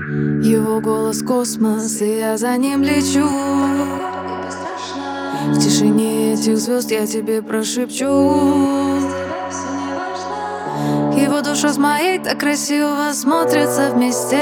Его голос космос, и я за ним лечу. В тишине этих звезд я тебе прошепчу. Его душа с моей так красиво смотрится вместе.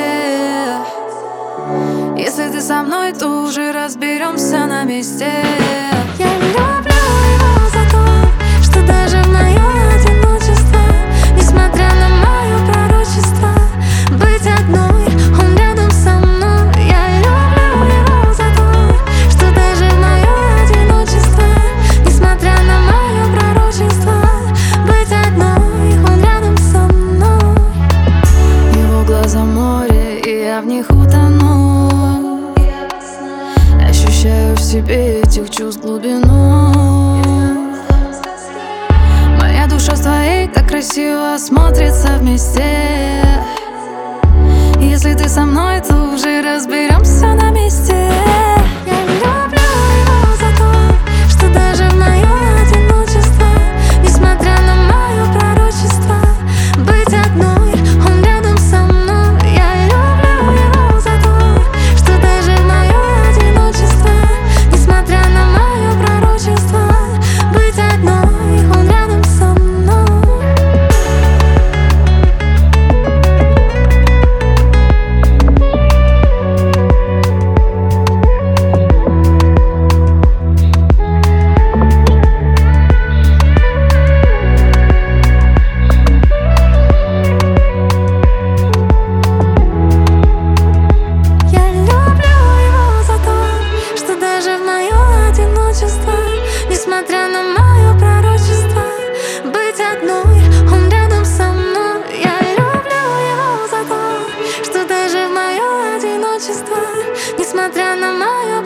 Если ты со мной, то уже разберемся на месте. Я люблю его за то, что даже в мое одиночество, несмотря на мое пророчество, быть одной, он рядом со мной. Я люблю его за то, что даже в мое одиночество, несмотря на мое пророчество, быть одной, он рядом со мной. Его глаза море, и я в них утону. Ощущаю в себе этих чувств глубину. Моя душа с твоей так красиво смотрится вместе. Если ты со мной, то уже разберемся на месте. Я люблю его за то, что даже в мое одиночество, несмотря на мое пророчество, быть одной, он рядом со мной. Я люблю его за то, что даже в мое одиночество, несмотря на мое пророчество, быть одной, он рядом со мной. Я люблю его за то, что даже в мое одиночество, несмотря на мое пророчество, быть одной, он рядом со мной. Я люблю его за то, что даже в мое одиночество, несмотря на мое